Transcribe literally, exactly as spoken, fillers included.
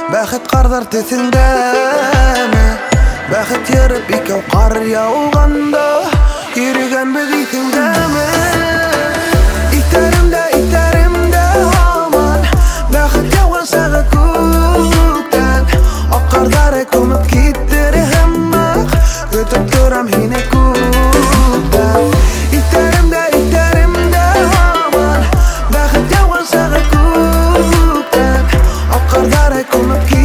Бәхет қардар тесіңдәме, бәхет еріп екеу қар яуғанда, ереген біз итіңдәме. Иттерімді, иттерімді аман, бәхет яуған сағы көктен, ақ қардары көміп кеттірі хәммақ, көтіп тұрам хине көктен. Иттерімді, иттерімді аман, бәхет яуған сағы көктен, ақ қардары көміп